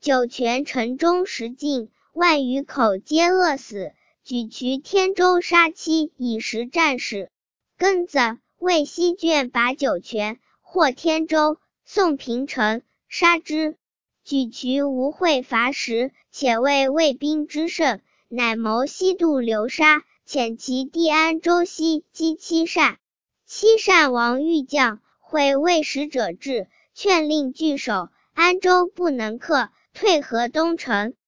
酒泉城中食尽，万余口皆饿死。举渠天州杀妻以食战士。庚子，魏西卷拔酒泉，获天州，宋平城，杀之。举渠无会伐食，且为魏兵之胜，乃谋西渡流沙，遣其弟安州西击戚善。戚善王欲将，会魏使者至，劝令据守，安州不能克，退河东城。